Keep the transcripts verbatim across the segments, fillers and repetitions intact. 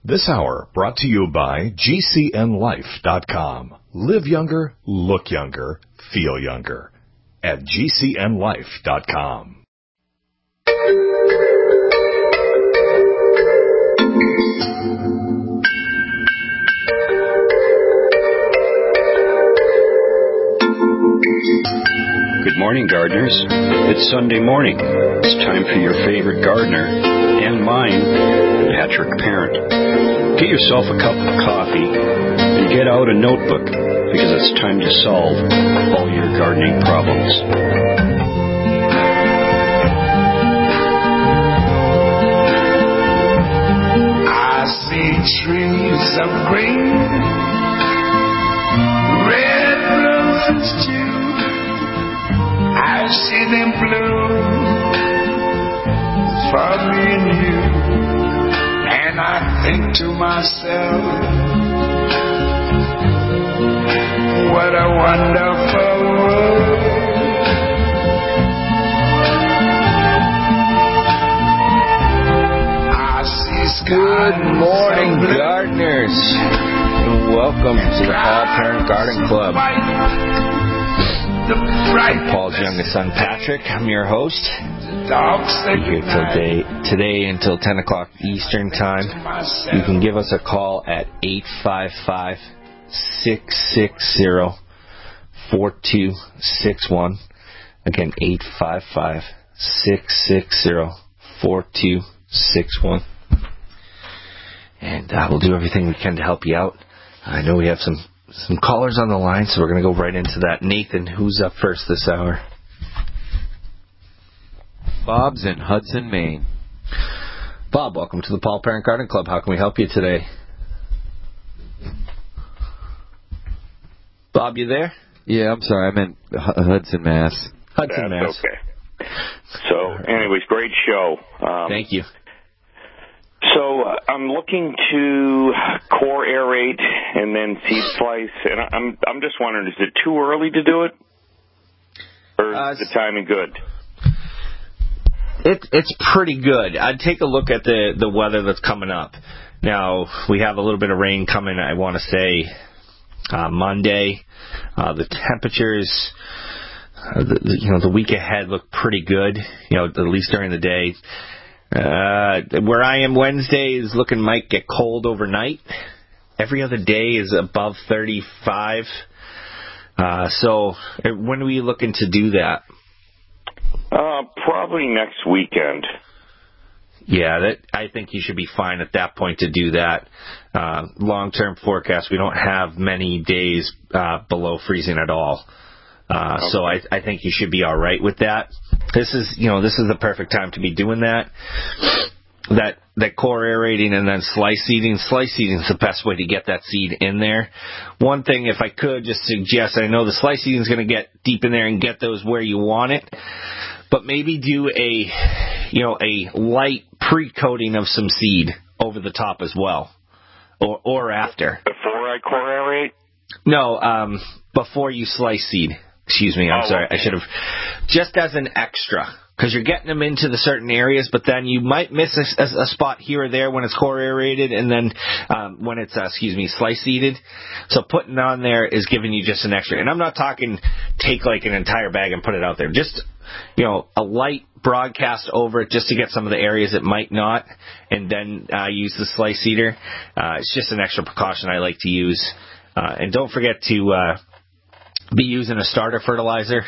This hour brought to you by G C N life dot com. Live younger, look younger, feel younger at G C N life dot com. Good morning, gardeners. It's Sunday morning. It's time for your favorite gardener and mine, Patrick Parent. Get yourself a cup of coffee and get out a notebook because it's time to solve all your gardening problems. I see trees of green, red roses too. I see them bloom for me and you, and I think to myself, what a wonderful world. I see Good morning, gardeners, and welcome to the Paul Parent Garden Club. I'm Paul's youngest son, Patrick. I'm your host. I'm here today, today until ten o'clock Eastern Time. You can give us a call at eight five five, six six zero, four two six one. Again, eight five five, six six zero, four two six one. And uh, we'll do everything we can to help you out. I know we have some Some callers on the line, so we're going to go right into that. Nathan, who's up first this hour? Bob's in Hudson, Maine. Bob, welcome to the Paul Parent Garden Club. How can we help you today? Bob, you there? Yeah, I'm sorry. I meant H- Hudson, Mass. Hudson, That's Mass. okay. So, anyways, great show. Um, Thank you. So, uh, I'm looking to core aerate and then seed slice, and I- I'm I'm just wondering, is it too early to do it, or Uh, is the timing good? It, it's pretty good. I'd take a look at the, the weather that's coming up. Now, we have a little bit of rain coming, I want to say, uh, Monday. Uh, the temperatures, uh, the, the, you know, the week ahead look pretty good, you know, at least during the day. Uh, where I am Wednesday is looking might get cold overnight. Every other day is above thirty-five. Uh, so when are we looking to do that? Uh, probably next weekend. Yeah, that I think you should be fine at that point to do that. Uh, long-term forecast, we don't have many days uh, below freezing at all. Uh, okay. So I, I think you should be all right with that. This is, you know, this is the perfect time to be doing that. That that core aerating and then slice seeding. Slice seeding is the best way to get that seed in there. One thing, if I could just suggest, I know the slice seeding is going to get deep in there and get those where you want it, but maybe do a, you know, a light pre-coating of some seed over the top as well, or or after. Before I core aerate? No, um, before you slice seed. Excuse me, I'm oh, sorry. okay. I should have. Just as an extra, because you're getting them into the certain areas, but then you might miss a, a, a spot here or there when it's core aerated, and then um, when it's, uh, excuse me, slice seeded. So putting on there is giving you just an extra. And I'm not talking take like an entire bag and put it out there. Just, you know, a light broadcast over it just to get some of the areas it might not, and then uh, use the slice seeder. Uh, it's just an extra precaution I like to use. Uh, and don't forget to uh, be using a starter fertilizer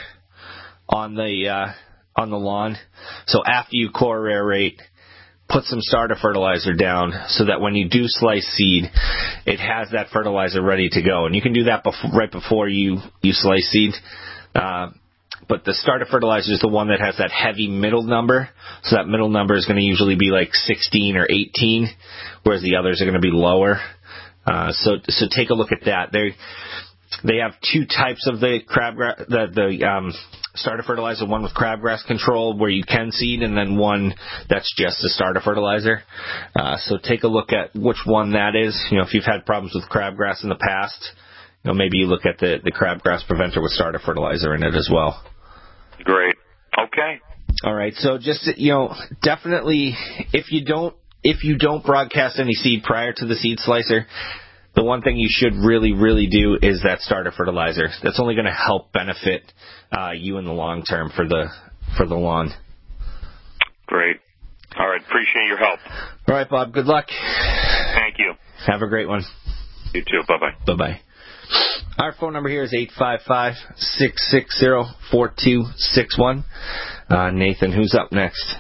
on the uh, on the lawn. So after you core aerate, put some starter fertilizer down so that when you do slice seed, it has that fertilizer ready to go. And you can do that before, right before you, you slice seed. Uh, but the starter fertilizer is the one that has that heavy middle number. So that middle number is going to usually be like sixteen or eighteen, whereas the others are going to be lower. Uh, so so take a look at that. They they have two types of the crabgrass, the the um, starter fertilizer. One with crabgrass control where you can seed, and then one that's just a starter fertilizer. Uh, so take a look at which one that is. You know, if you've had problems with crabgrass in the past, you know, maybe you look at the the crabgrass preventer with starter fertilizer in it as well. Great. Okay. All right. So just, you know, definitely if you don't if you don't broadcast any seed prior to the seed slicer, the one thing you should really, really do is that starter fertilizer. That's only going to help benefit uh, you in the long term for the for the lawn. Great. All right. Appreciate your help. All right, Bob. Good luck. Thank you. Have a great one. You too. Bye-bye. Bye-bye. Our phone number here is eight five five, six six zero, four two six one. Uh, Nathan, who's up next?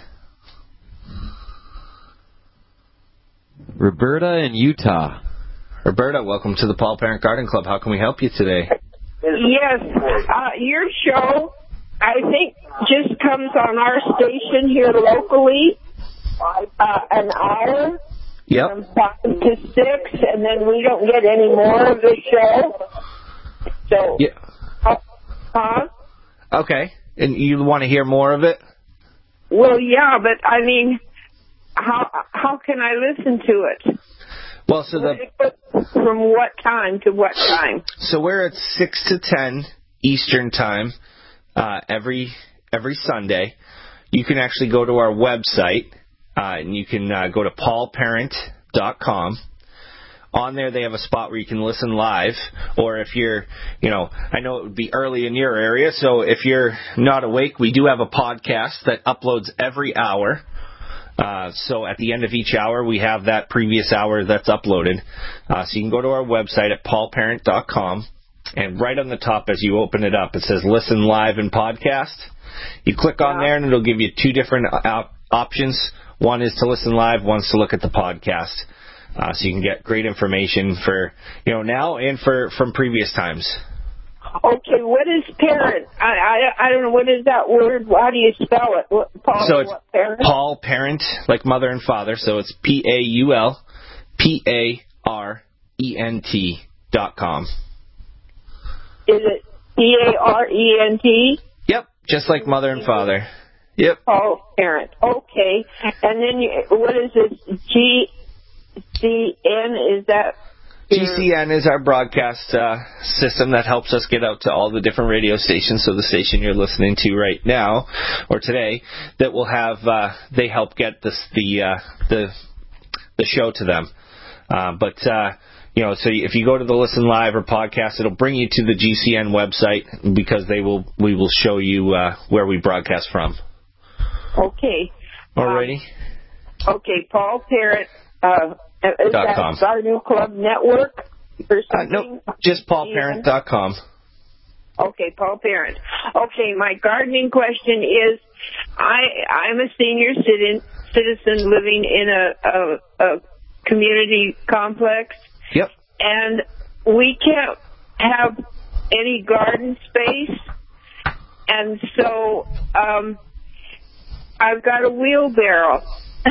Roberta in Utah. Roberta, welcome to the Paul Parent Garden Club. How can we help you today? Yes, uh, your show, I think, just comes on our station here locally, uh, an hour. Yep. From five to six, and then we don't get any more of the show. So, yeah. uh, huh? Okay. And you want to hear more of it? Well, yeah, but I mean, how how can I listen to it? Well, so the from what time to what time? So we're at six to ten Eastern time uh, every every Sunday. You can actually go to our website. Uh, and you can uh, go to paul parent dot com. On there, they have a spot where you can listen live, or if you're, you know, I know it would be early in your area, so if you're not awake, we do have a podcast that uploads every hour. Uh, so at the end of each hour, we have that previous hour that's uploaded. Uh, so you can go to our website at paul parent dot com, and right on the top as you open it up, it says Listen Live and Podcast. You click on there, and it'll give you two different op- options. One is to listen live, one's to look at the podcast. Uh, so you can get great information for, you know, now and for from previous times. Okay, what is parent? I, I I don't know, what is that word? How do you spell it? What, Paul, so it's what, parent? Paul Parent, like mother and father. So it's P A U L P A R E N T dot com. Is it P A R E N T? Yep, just like mother and father. Yep. Oh, parent. Okay. And then you, what is this? G C N? Is that? G C N is our broadcast uh, system that helps us get out to all the different radio stations. So the station you're listening to right now or today, that will have uh, they help get this, the uh, the the show to them. Uh, but uh, you know, so if you go to the Listen Live or podcast, it'll bring you to the G C N website because they will we will show you uh, where we broadcast from. Okay. Alrighty. Um, okay, Paul Parent. Uh, is dot that com. Garden Club Network or Uh, something? no, just paul parent dot com. Okay, Paul Parent. Okay, my gardening question is, I I'm a senior citizen citizen living in a, a, a community complex. Yep. And we can't have any garden space, and so um, I've got a wheelbarrow.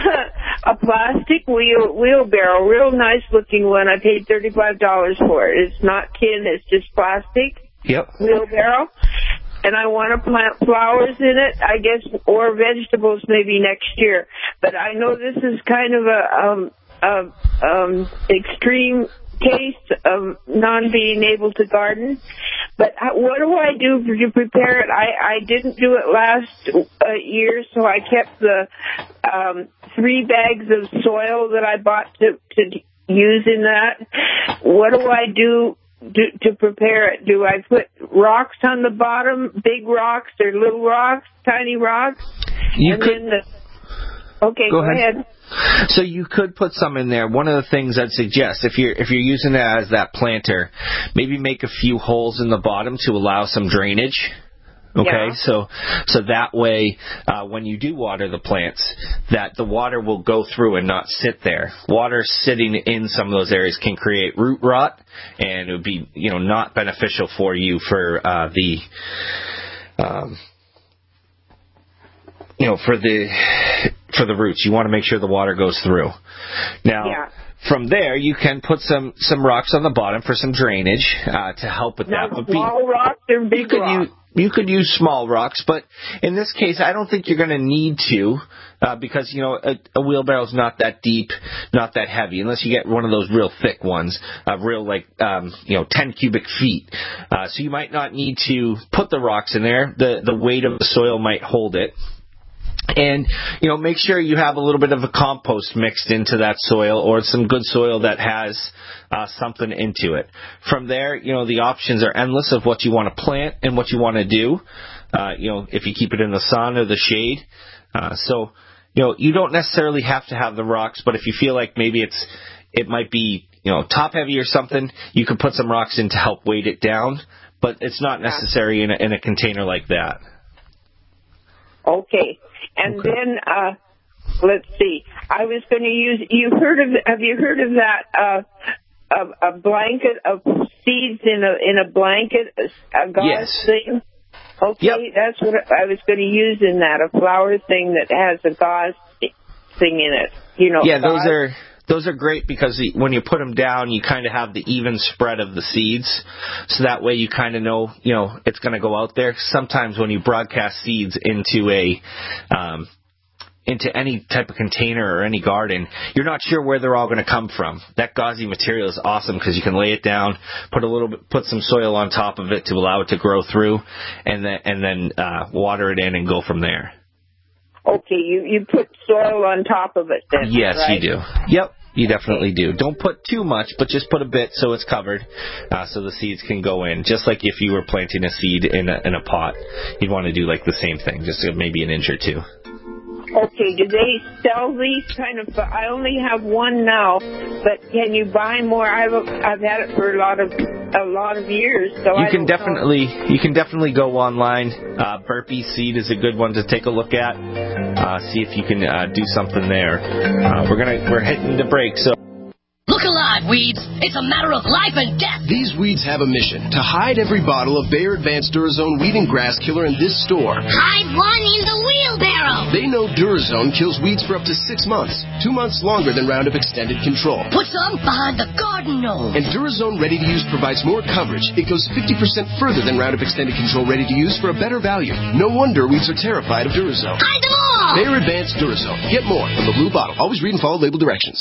A plastic wheel wheelbarrow, real nice looking one. I paid thirty-five dollars for it. It's not tin, it's just plastic. Yep. Wheelbarrow. And I want to plant flowers in it, I guess, or vegetables maybe next year. But I know this is kind of a um, a um, extreme case of non being able to garden. But what do I do to prepare it? I, I didn't do it last uh, year, so I kept the um, three bags of soil that I bought to, to use in that. What do I do to, to prepare it? Do I put rocks on the bottom, big rocks or little rocks, tiny rocks? You and could. Then the, okay, go, go ahead. ahead. So you could put some in there. One of the things I'd suggest, if you're if you're using it as that planter, maybe make a few holes in the bottom to allow some drainage. Okay, Yeah. so so that way, uh, when you do water the plants, that the water will go through and not sit there. Water sitting in some of those areas can create root rot, and it would be, you know, not beneficial for you for uh, the. Um, You know, for the for the roots, you want to make sure the water goes through. Now, Yeah. from there, you can put some, some rocks on the bottom for some drainage uh, to help with Now, that. But small rocks or big you could rocks? use you could use small rocks, but in this case, I don't think you're going to need to uh, because you know a, a wheelbarrow is not that deep, not that heavy, unless you get one of those real thick ones, uh, real like um, you know ten cubic feet. Uh, so you might not need to put the rocks in there. The the weight of the soil might hold it. And, you know, make sure you have a little bit of a compost mixed into that soil, or some good soil that has uh, something into it. From there, you know, the options are endless of what you want to plant and what you want to do, uh, you know, if you keep it in the sun or the shade. Uh, so, you know, you don't necessarily have to have the rocks, but if you feel like maybe it's it might be, you know, top heavy or something, you could put some rocks in to help weight it down, but it's not necessary in a, in a container like that. Okay. And okay. then, uh, let's see, I was going to use, you heard of, have you heard of that, uh, a, a blanket of seeds in a, in a blanket, a gauze yes. thing? Okay, yep. That's what I was going to use in that, a flower thing that has a gauze thing in it. You know, yeah, gauze. those are, those are great because when you put them down, you kind of have the even spread of the seeds. So that way you kind of know, you know, it's going to go out there. Sometimes when you broadcast seeds into a, um, into any type of container or any garden, you're not sure where they're all going to come from. That gauzy material is awesome because you can lay it down, put a little bit, put some soil on top of it to allow it to grow through, and then, and then, uh, water it in and go from there. Okay, you, you put soil on top of it then, Yes, right? you do. Yep, you definitely do. Don't put too much, but just put a bit so it's covered, uh, so the seeds can go in. Just like if you were planting a seed in a, in a pot, you'd want to do like the same thing, just maybe an inch or two. Okay, do they sell these kind of, I only have one now, but can you buy more? I've I've had it for a lot of a lot of years, so you I can don't definitely know. you can definitely go online. Uh, Burpee seed is a good one to take a look at. Uh, see if you can uh, do something there. Uh, we're gonna we're hitting the break, so. Look alive, weeds. It's a matter of life and death. These weeds have a mission to hide every bottle of Bayer Advanced Durazone Weed and Grass Killer in this store. Hide one in the wheelbarrow. They know Durazone kills weeds for up to six months, two months longer than Roundup Extended Control. Put some behind the garden nose. And Durazone Ready to Use provides more coverage. It goes fifty percent further than Roundup Extended Control Ready to Use for a better value. No wonder weeds are terrified of Durazone. Hide them all. Bayer Advanced Durazone. Get more from the blue bottle. Always read and follow label directions.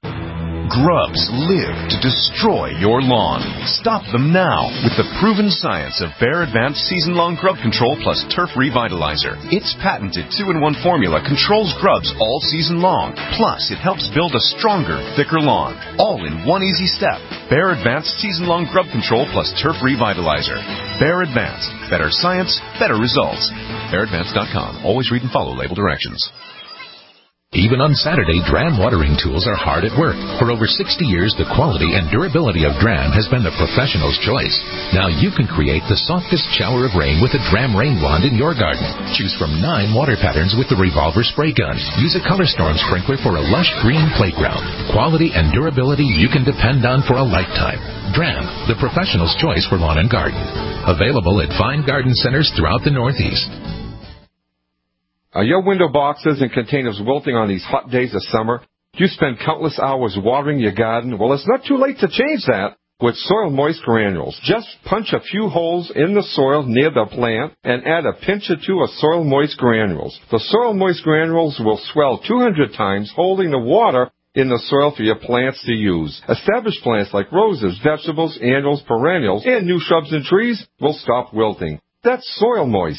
Grubs live to destroy your lawn. Stop them now with the proven science of Bayer Advanced Season-Long Grub Control plus Turf Revitalizer. Its patented two in one formula controls grubs all season long. Plus, it helps build a stronger, thicker lawn. All in one easy step. Bayer Advanced Season-Long Grub Control plus Turf Revitalizer. Bayer Advanced. Better science, better results. Bayer Advanced dot com. Always read and follow label directions. Even on Saturday, Dram watering tools are hard at work. For over sixty years, the quality and durability of Dram has been the professional's choice. Now you can create the softest shower of rain with a Dram rain wand in your garden. Choose from nine water patterns with the revolver spray gun. Use a Color Storm sprinkler for a lush green playground. Quality and durability you can depend on for a lifetime. Dram, the professional's choice for lawn and garden. Available at fine garden centers throughout the Northeast. Are your window boxes and containers wilting on these hot days of summer? Do you spend countless hours watering your garden? Well, it's not too late to change that with Soil Moist Granules. Just punch a few holes in the soil near the plant and add a pinch or two of Soil Moist Granules. The Soil Moist Granules will swell two hundred times, holding the water in the soil for your plants to use. Established plants like roses, vegetables, annuals, perennials, and new shrubs and trees will stop wilting. That's Soil Moist.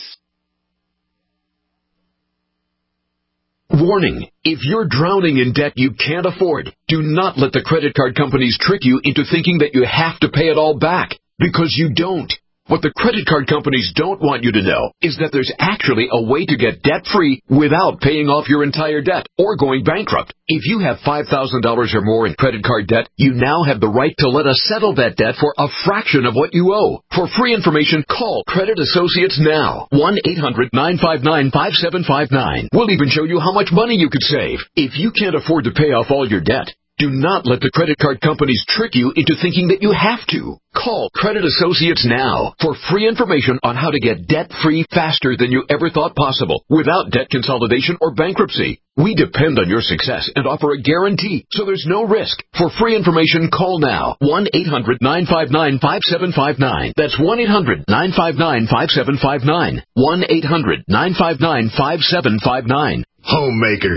Warning, if you're drowning in debt you can't afford, do not let the credit card companies trick you into thinking that you have to pay it all back, because you don't. What the credit card companies don't want you to know is that there's actually a way to get debt-free without paying off your entire debt or going bankrupt. If you have five thousand dollars or more in credit card debt, you now have the right to let us settle that debt for a fraction of what you owe. For free information, call Credit Associates now. one eight hundred nine five nine five seven five nine. We'll even show you how much money you could save. If you can't afford to pay off all your debt, do not let the credit card companies trick you into thinking that you have to. Call Credit Associates now for free information on how to get debt-free faster than you ever thought possible without debt consolidation or bankruptcy. We depend on your success and offer a guarantee, so there's no risk. For free information, call now. one eight hundred nine five nine five seven five nine. That's one eight hundred nine five nine five seven five nine. one eight hundred nine five nine five seven five nine. Homemakers,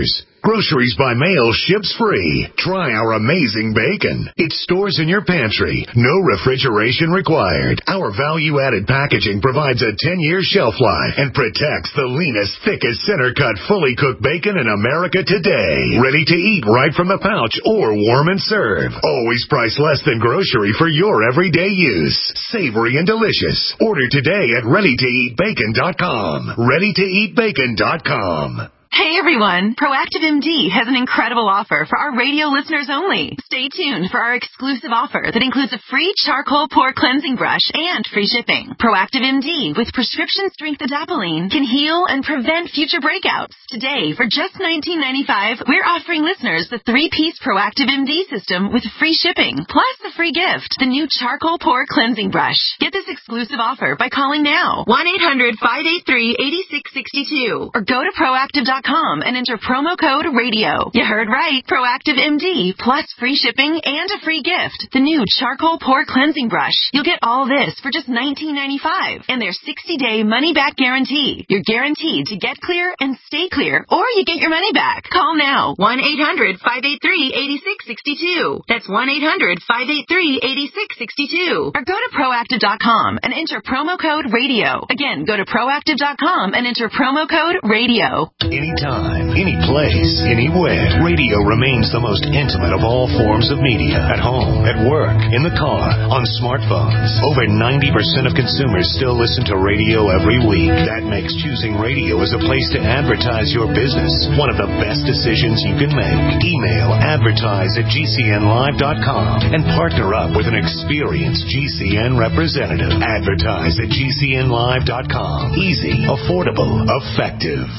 Groceries by mail ships free. Try our amazing bacon. It stores in your pantry. No refrigeration required. Our value-added packaging provides a ten-year shelf life and protects the leanest, thickest, center-cut, fully cooked bacon in America today. Ready to eat right from the pouch or warm and serve. Always priced less than grocery for your everyday use. Savory and delicious. Order today at ready to eat bacon dot com. ready to eat bacon dot com. Hey everyone, Proactive M D has an incredible offer for our radio listeners only. Stay tuned for our exclusive offer that includes a free charcoal pore cleansing brush and free shipping. Proactive M D with prescription strength adapalene can heal and prevent future breakouts. Today, for just nineteen ninety-five dollars, we're offering listeners the three-piece Proactive M D system with free shipping, plus the free gift, the new charcoal pore cleansing brush. Get this exclusive offer by calling now, one eight hundred, five eight three, eight six six two, or go to proactive dot com and enter promo code radio. You heard right. Proactive M D plus free shipping and a free gift. The new charcoal pore cleansing brush. You'll get all this for just nineteen ninety-five dollars and their sixty-day money-back guarantee. You're guaranteed to get clear and stay clear, or you get your money back. Call now. one eight hundred, five eight three, eight six six two. That's one eight hundred, five eight three, eight six six two. Or go to proactive dot com and enter promo code radio. Again, go to proactive dot com and enter promo code radio. Anytime, any place, anywhere. Radio remains the most intimate of all forms of media. At home, at work, in the car, on smartphones. Over ninety percent of consumers still listen to radio every week. That makes choosing radio as a place to advertise your business one of the best decisions you can make. Email advertise at G C N live dot com and partner up with an experienced G C N representative. Advertise at G C N live dot com. Easy, affordable, effective.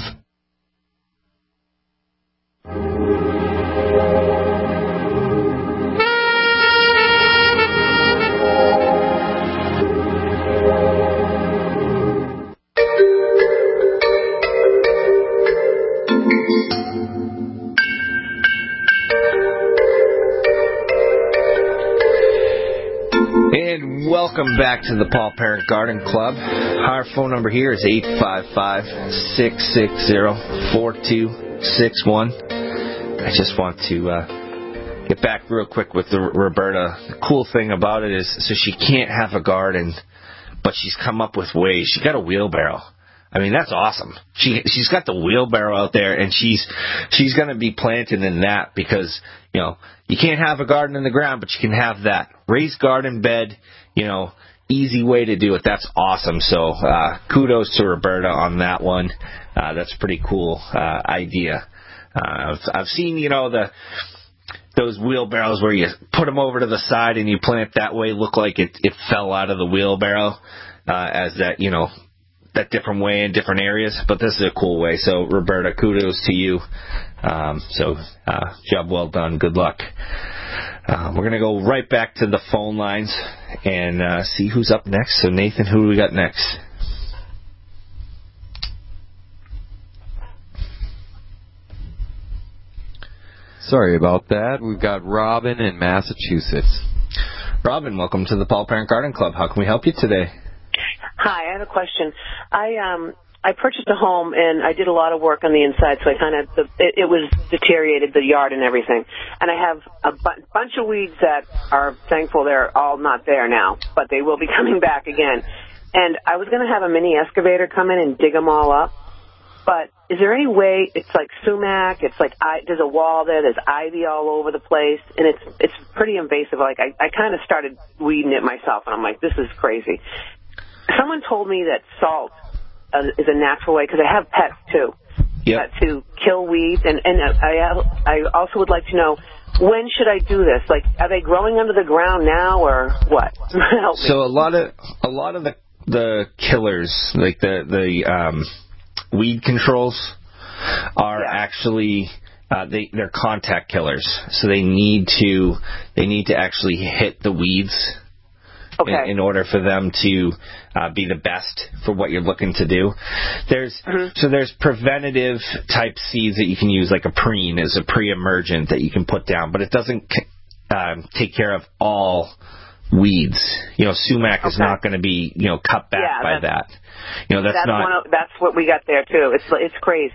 And welcome back to the Paul Parent Garden Club. Our phone number here is eight five five, six six zero, four two six one. I just want to uh, get back real quick with the Roberta. The cool thing about it is, so she can't have a garden, but she's come up with ways. She got a wheelbarrow. I mean, that's awesome. She she's got the wheelbarrow out there, and she's she's going to be planting in that because, you know, you can't have a garden in the ground, but you can have that raised garden bed. You know, easy way to do it. That's awesome. So uh, kudos to Roberta on that one. Uh, that's a pretty cool uh, idea. Uh, I've, I've seen, you know, the those wheelbarrows where you put them over to the side and you plant that way, look like it, it fell out of the wheelbarrow uh, as that, you know, that different way in different areas. But this is a cool way. So, Roberta, kudos to you. Um, so, uh, job well done. Good luck. Uh, we're going to go right back to the phone lines and uh, see who's up next. So, Nathan, who do we got next? Sorry about that. We've got Robin in Massachusetts. Robin, welcome to the Paul Parent Garden Club. How can we help you today? Hi, I have a question. I um I purchased a home and I did a lot of work on the inside, so I kind of it, it was deteriorated, the yard and everything. And I have a bu- bunch of weeds that are thankful they're all not there now, but they will be coming back again. And I was going to have a mini excavator come in and dig them all up. But is there any way, it's like sumac, it's like, I, there's a wall there, there's ivy all over the place, and it's it's pretty invasive. Like, I, I kind of started weeding it myself, and I'm like, this is crazy. Someone told me that salt uh, is a natural way, because I have pets, too, yep. uh, to kill weeds. And, and I, I also would like to know, when should I do this? Like, are they growing under the ground now, or what? Help me. So a lot of, a lot of the, the killers, like the, the, um, weed controls are yeah. actually uh, they they're contact killers, so they need to they need to actually hit the weeds okay. in, in order for them to uh, be the best for what you're looking to do. There's mm-hmm. so there's preventative type seeds that you can use, like a preen is a pre-emergent that you can put down, but it doesn't um, take care of all weeds. You know, sumac okay. is not going to be, you know, cut back yeah, by that. You know, that's, that's not. One of, that's what we got there too. It's it's crazy.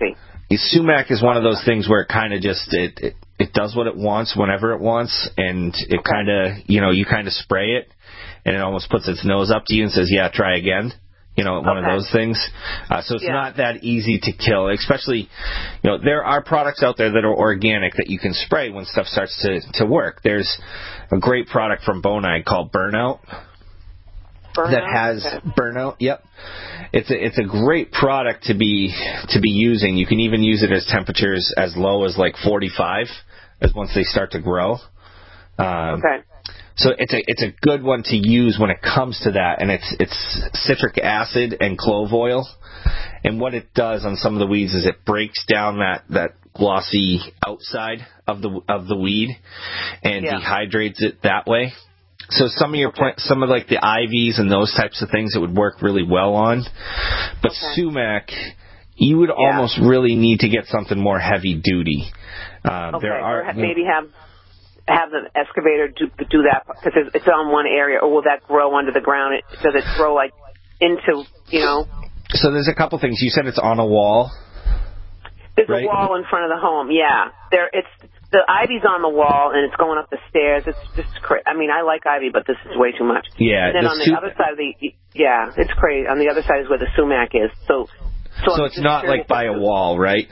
sumac is one of those things where it kind of just it, it it does what it wants whenever it wants, and it okay. kind of you know you kind of spray it, and it almost puts its nose up to you and says, "Yeah, try again." You know, one okay. of those things. Uh, so it's yeah. not that easy to kill, especially, you know, there are products out there that are organic that you can spray when stuff starts to, to work. There's a great product from Bonide called Burnout. Burnout? That has okay. Burnout. Yep. It's a, it's a great product to be, to be using. You can even use it as temperatures as low as like forty-five as once they start to grow. Um, okay. So it's a it's a good one to use when it comes to that, and it's it's citric acid and clove oil, and what it does on some of the weeds is it breaks down that, that glossy outside of the of the weed and yeah. dehydrates it that way. So some of your plant, some of like the ivies and those types of things it would work really well on, but okay. sumac, you would yeah. almost really need to get something more heavy duty. Uh, okay, there are or maybe have. have the excavator do, do that because it's on one area, or will that grow under the ground? It, does it grow like into, you know? So there's a couple things. You said it's on a wall. There's right? a wall in front of the home. Yeah, there. It's the ivy's on the wall and it's going up the stairs. It's just crazy. I mean, I like ivy, but this is way too much. Yeah. And then on the su- other side of the yeah, it's crazy. On the other side is where the sumac is. So, so, so it's not like by a wall, right?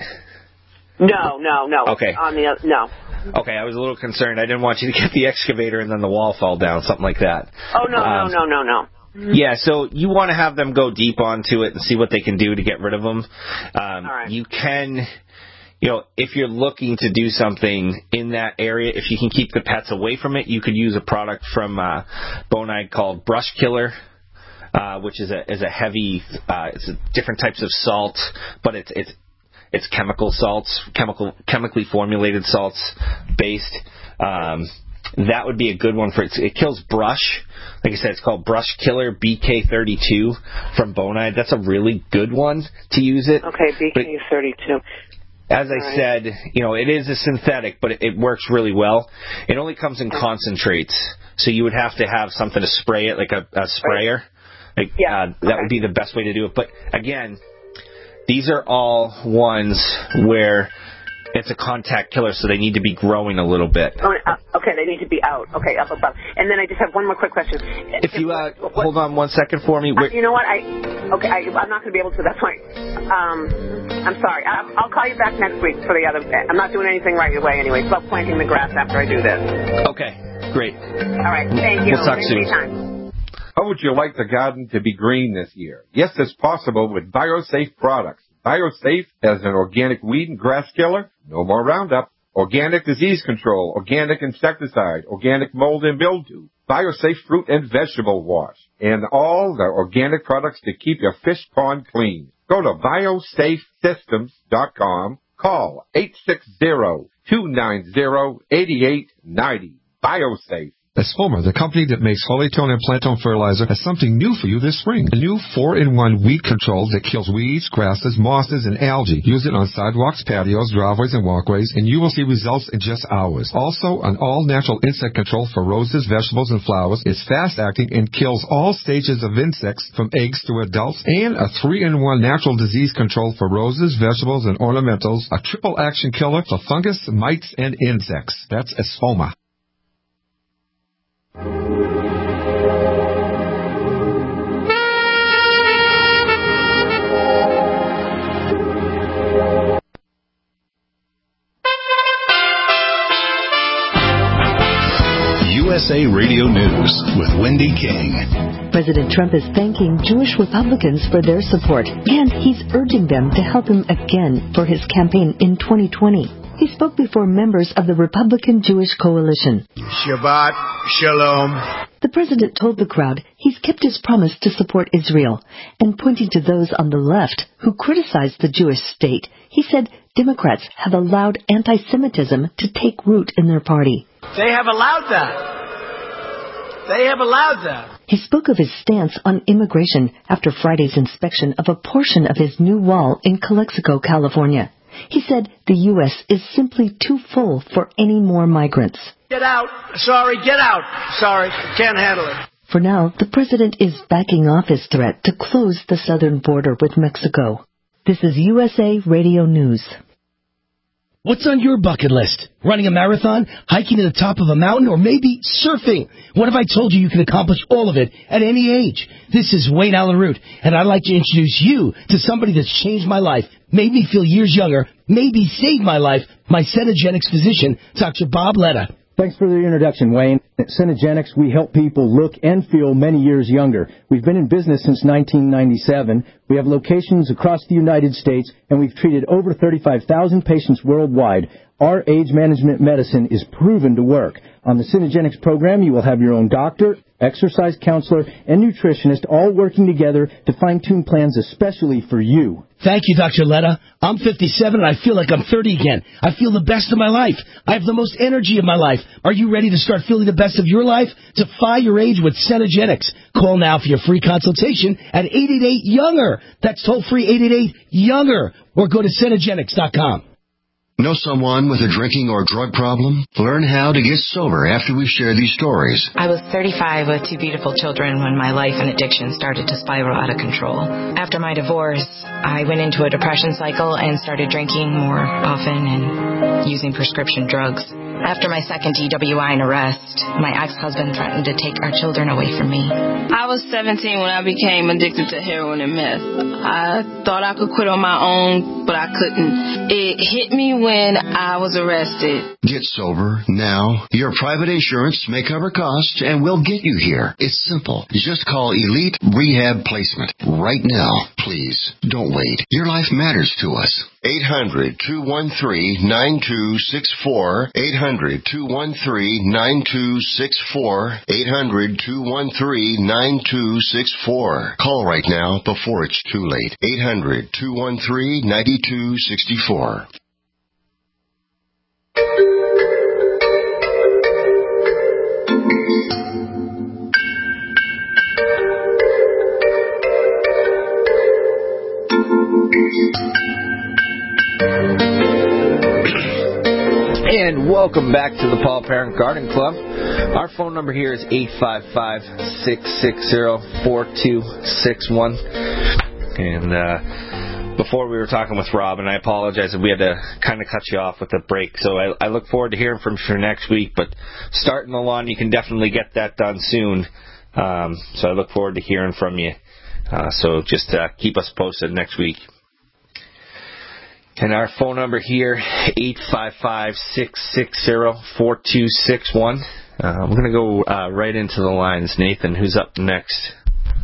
No, no, no. Okay. On the no. Okay, I was a little concerned. I didn't want you to get the excavator and then the wall fall down, something like that. Oh, no, um, no, no, no, no. Yeah, so you want to have them go deep onto it and see what they can do to get rid of them. Um, All right. You can, you know, if you're looking to do something in that area, if you can keep the pets away from it, you could use a product from uh, Bonide called Brush Killer. Uh, which is a is a heavy, uh, it's a different types of salt, but it's it's It's chemical salts, chemical, chemically formulated salts based. Um, that would be a good one for it. It kills brush. Like I said, it's called Brush Killer B K thirty-two from Bonide. That's a really good one to use it. Okay, B K thirty-two. As I right. said, you know, it is a synthetic, but it, it works really well. It only comes in concentrates, so you would have to have something to spray it, like a, a sprayer. Right. Like, yeah. uh, that okay. would be the best way to do it. But again, these are all ones where it's a contact killer, so they need to be growing a little bit. Oh, uh, okay, they need to be out. Okay, up above. And then I just have one more quick question. If you uh, what, hold on one second for me. Uh, you know what? I okay, I, I'm not going to be able to. That's fine. Um, I'm sorry. I, I'll call you back next week for the other. I'm not doing anything right away anyway. It's about planting the grass after I do this. Okay, great. All right, thank you. We'll talk Thanks soon. for your time. How would you like the garden to be green this year? Yes, it's possible with BioSafe products. BioSafe has an organic weed and grass killer, no more Roundup, organic disease control, organic insecticide, organic mold and mildew, BioSafe fruit and vegetable wash, and all the organic products to keep your fish pond clean. Go to biosafe systems dot com, call eight six zero, two nine zero, eight eight nine zero. BioSafe. Espoma, the company that makes Holytone and Plantone fertilizer, has something new for you this spring. A new four in one weed control that kills weeds, grasses, mosses, and algae. Use it on sidewalks, patios, driveways, and walkways, and you will see results in just hours. Also, an all-natural insect control for roses, vegetables, and flowers. It's fast-acting and kills all stages of insects from eggs to adults. And a three in one natural disease control for roses, vegetables, and ornamentals. A triple-action killer for fungus, mites, and insects. That's Espoma. U S A Radio News with Wendy King. President Trump is thanking Jewish Republicans for their support, and he's urging them to help him again for his campaign in twenty twenty. He spoke before members of the Republican Jewish Coalition. Shabbat Shalom. The president told the crowd he's kept his promise to support Israel, and pointing to those on the left who criticized the Jewish state, he said Democrats have allowed anti-Semitism to take root in their party. They have allowed that. They have allowed that. He spoke of his stance on immigration after Friday's inspection of a portion of his new wall in Calexico, California. He said the U S is simply too full for any more migrants. Get out. Sorry, get out. Sorry, can't handle it. For now, the president is backing off his threat to close the southern border with Mexico. This is U S A Radio News. What's on your bucket list? Running a marathon, hiking to the top of a mountain, or maybe surfing? What if I told you you can accomplish all of it at any age? This is Wayne Allen Root, and I'd like to introduce you to somebody that's changed my life, made me feel years younger, maybe saved my life, my Cenegenics physician, Doctor Bob Letta. Thanks for the introduction, Wayne. At Cenegenics, we help people look and feel many years younger. We've been in business since nineteen ninety-seven. We have locations across the United States, and we've treated over thirty-five thousand patients worldwide. Our age management medicine is proven to work. On the Cenegenics program, you will have your own doctor, exercise counselor, and nutritionist all working together to fine-tune plans especially for you. Thank you, Doctor Letta. I'm fifty-seven and I feel like I'm thirty again. I feel the best of my life. I have the most energy of my life. Are you ready to start feeling the best of your life? Defy your age with Cenegenics. Call now for your free consultation at eight eight eight, younger. That's toll-free eight eight eight, younger. Or go to Cenegenics dot com. Know someone with a drinking or drug problem? Learn how to get sober after we share these stories. I was thirty-five with two beautiful children when my life and addiction started to spiral out of control. After my divorce, I went into a depression cycle and started drinking more often and using prescription drugs. After my second D W I and arrest, my ex-husband threatened to take our children away from me. I was seventeen when I became addicted to heroin and meth. I thought I could quit on my own, but I couldn't. It hit me when I was arrested. Get sober now. Your private insurance may cover costs and we'll get you here. It's simple. Just call Elite Rehab Placement right now. Please, don't wait. Your life matters to us. eight hundred, two one three, nine two six four. eight hundred, two one three, nine two six four. eight hundred, two one three, nine two six four. Call right now before it's too late. eight hundred, two one three, nine two six four. And welcome back to the Paul Parent Garden Club. Our phone number here is eight five five, six six zero, four two six one. And uh, before we were talking with Rob, and I apologize if we had to kind of cut you off with a break. So I, I look forward to hearing from you for next week. But starting the lawn, you can definitely get that done soon. Um, so I look forward to hearing from you. Uh, so just uh, keep us posted next week. And our phone number here, eight five five, six six zero, four two six one. Uh, we're going to go uh, right into the lines. Nathan, who's up next?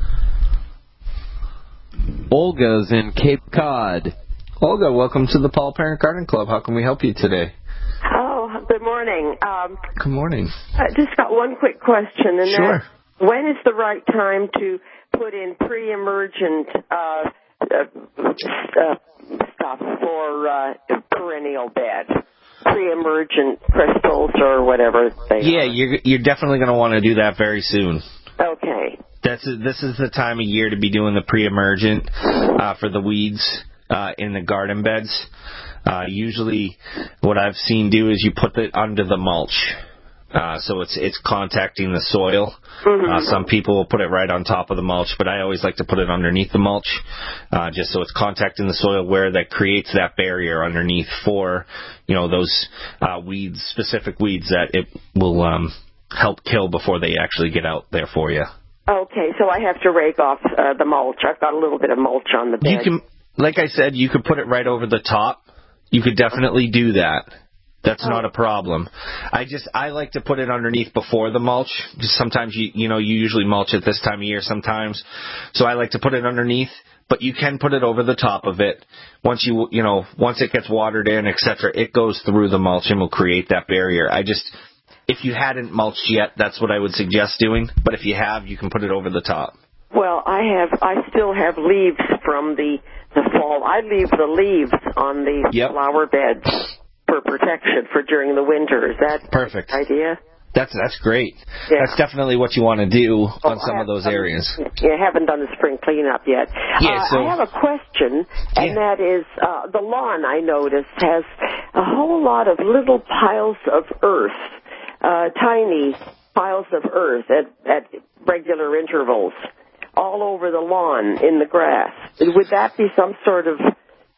Olga's in Cape Cod. Olga, welcome to the Paul Parent Garden Club. How can we help you today? Oh, good morning. Um, good morning. I just got one quick question. And sure. That, when is the right time to put in pre-emergent uh, uh, uh, stuff for uh, perennial beds? Pre-emergent crystals or whatever they yeah, are. Yeah, you're, you're definitely going to want to do that very soon. Okay. That's a, this is the time of year to be doing the pre-emergent uh, for the weeds uh, in the garden beds. Uh, usually what I've seen do is you put it under the mulch. Uh, so it's it's contacting the soil. Mm-hmm. Uh, some people will put it right on top of the mulch, but I always like to put it underneath the mulch, uh, just so it's contacting the soil where that creates that barrier underneath for, you know, those uh, weeds, specific weeds that it will um, help kill before they actually get out there for you. Okay, so I have to rake off uh, the mulch. I've got a little bit of mulch on the bed. You can, like I said, you could put it right over the top. You could definitely do that. That's not a problem. I just, I like to put it underneath before the mulch. Just sometimes, you you know, you usually mulch at this time of year sometimes. So I like to put it underneath, but you can put it over the top of it. Once you, you know, once it gets watered in, et cetera, it goes through the mulch and will create that barrier. I just, if you hadn't mulched yet, that's what I would suggest doing. But if you have, you can put it over the top. Well, I have, I still have leaves from the, the fall. I leave the leaves on the yep. flower beds for protection for during the winter. Is that perfect idea? That's that's great. Yeah. That's definitely what you want to do oh, on some have, of those um, areas. Yeah, I haven't done the spring cleanup yet. Yeah, uh, so, I have a question, and yeah. that is uh, the lawn, I noticed, has a whole lot of little piles of earth, uh, tiny piles of earth at, at regular intervals all over the lawn in the grass. Would that be some sort of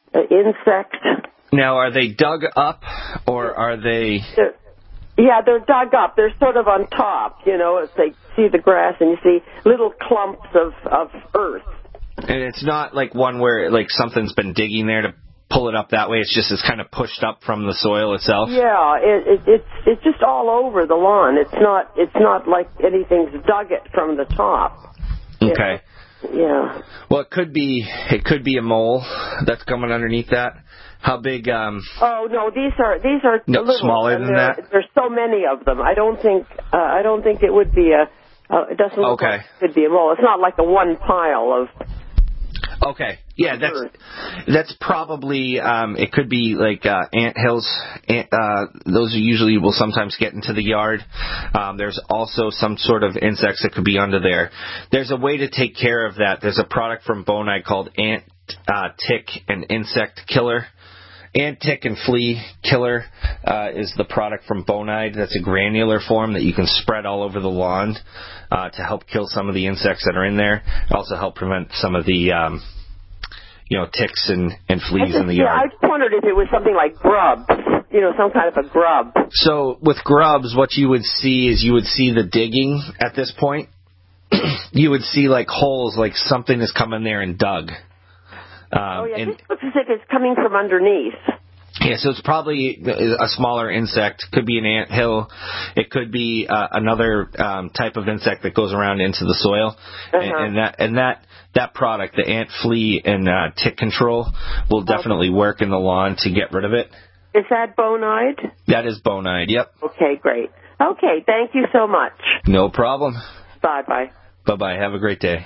uh, insect. Now, are they dug up, or are they... They're, yeah, they're dug up. They're sort of on top, you know, as they see the grass, and you see little clumps of, of earth. And it's not like one where like something's been digging there to pull it up that way. It's just it's kind of pushed up from the soil itself. Yeah, it, it, it's it's just all over the lawn. It's not it's not like anything's dug it from the top. Okay. Yeah. Well, it could be it could be a mole that's coming underneath that. How big? Um, oh no, these are these are no, little, smaller than there, that. There's so many of them. I don't think uh, I don't think it would be a. Uh, it doesn't look okay. like it could be a mole. It's not like a one pile of. Okay, yeah, that's that's probably um, it could be like uh, ant hills. Ant, uh, those are usually will sometimes get into the yard. Um, there's also some sort of insects that could be under there. There's a way to take care of that. There's a product from Bonide called Ant uh, Tick and Insect Killer. Ant, tick, and flea killer uh, is the product from Bonide. That's a granular form that you can spread all over the lawn uh, to help kill some of the insects that are in there. Also help prevent some of the, um, you know, ticks and, and fleas just, in the yeah, yard. I just wondered if it was something like grub, you know, some kind of a grub. So with grubs, what you would see is you would see the digging at this point. You would see like holes, like something is coming there and dug. Um, oh, yeah, and, this looks as if it's coming from underneath. Yeah, so it's probably a smaller insect. Could be an ant hill. It could be uh, another um, type of insect that goes around into the soil. Uh-huh. And, and that and that that product, the ant, flea, and uh, tick control, will definitely work in the lawn to get rid of it. Is that Bonide? That is Bonide, yep. Okay, great. Okay, thank you so much. No problem. Bye-bye. Bye-bye. Have a great day.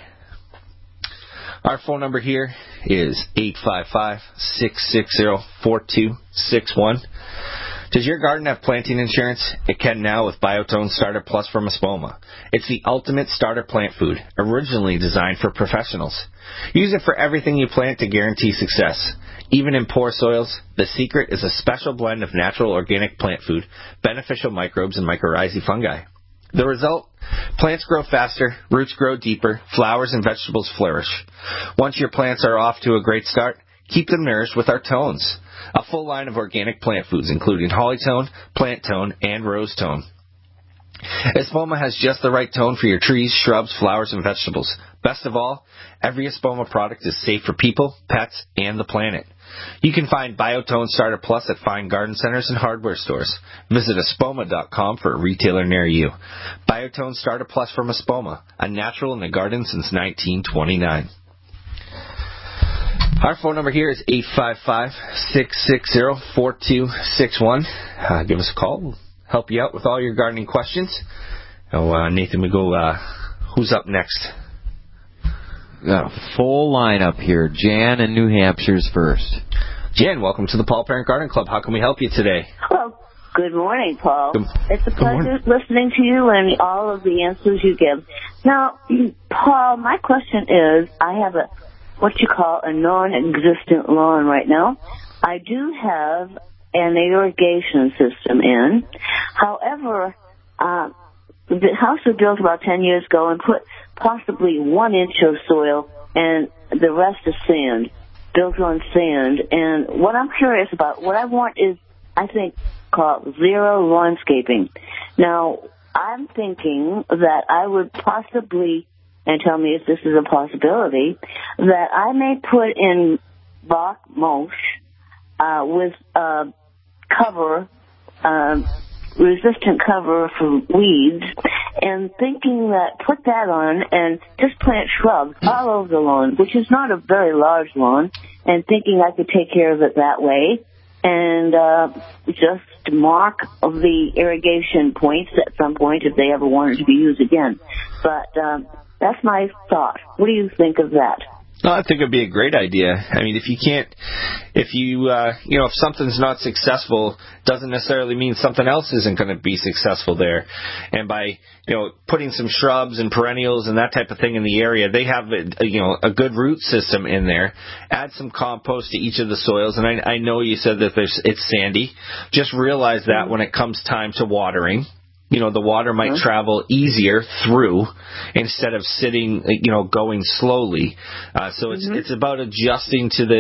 Our phone number here is eight five five, six six zero, four two six one. Does your garden have planting insurance? It can now with Biotone Starter Plus from Espoma. It's the ultimate starter plant food, originally designed for professionals. Use it for everything you plant to guarantee success. Even in poor soils, the secret is a special blend of natural organic plant food, beneficial microbes, and mycorrhizae fungi. The result? Plants grow faster, roots grow deeper, flowers and vegetables flourish. Once your plants are off to a great start, keep them nourished with our tones. A full line of organic plant foods, including Hollytone, Plant Tone, and Rose Tone. Espoma has just the right tone for your trees, shrubs, flowers, and vegetables. Best of all, every Espoma product is safe for people, pets, and the planet. You can find Biotone Starter Plus at fine garden centers and hardware stores. Visit espoma dot com for a retailer near you. Biotone Starter Plus from Espoma, a natural in the garden since nineteen twenty-nine. Our phone number here is eight five five, six six zero, four two six one. Uh, give us a call. We'll help you out with all your gardening questions. Oh, uh, Nathan, we go, uh, who's up next? Got a full lineup here. Jan in New Hampshire's first. Jan, welcome to the Paul Parent Garden Club. How can we help you today? Hello. Good morning, Paul. Good, it's a pleasure listening to you and all of the answers you give. Now, Paul, my question is, I have a what you call a non-existent lawn right now. I do have an irrigation system in. However, uh, the house was built about ten years ago and put possibly one inch of soil and the rest is sand, built on sand. And what I'm curious about, what I want is, I think, called zero landscaping. Now, I'm thinking that I would possibly, and tell me if this is a possibility, that I may put in Bach mulch uh, with uh, cover, uh, resistant cover for weeds, and thinking that put that on and just plant shrubs all over the lawn, which is not a very large lawn, and thinking I could take care of it that way, and uh, just mark the irrigation points at some point if they ever wanted to be used again. But um, that's my thought. What do you think of that? No, I think it'd be a great idea. I mean, if you can't, if you, uh, you know, if something's not successful, doesn't necessarily mean something else isn't going to be successful there. And by, you know, putting some shrubs and perennials and that type of thing in the area, they have, a, you know, a good root system in there. Add some compost to each of the soils. And I, I know you said that there's, it's sandy. Just realize that when it comes time to watering, you know, the water might uh-huh. travel easier through instead of sitting, you know, going slowly. Uh, so it's mm-hmm. it's about adjusting to the